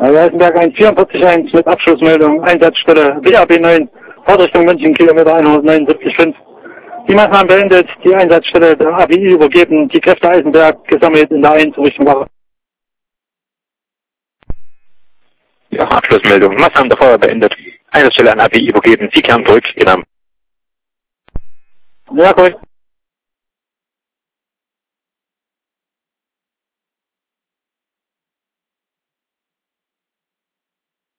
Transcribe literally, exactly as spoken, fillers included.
Eisenberg eins vierundvierzig eins mit Abschlussmeldung, Einsatzstelle W A B neun, Fahrtrichtung München, Kilometer hundertneunundsiebzig Komma fünf. Die Maßnahmen beendet, die Einsatzstelle der A B I übergeben, die Kräfte Eisenberg gesammelt in der eins Richtung Wache. Ja, Abschlussmeldung, Maßnahmen der Feuerwehr beendet, Einsatzstelle an A B I übergeben, Sie kehren zurück, genau. Ja, korrekt.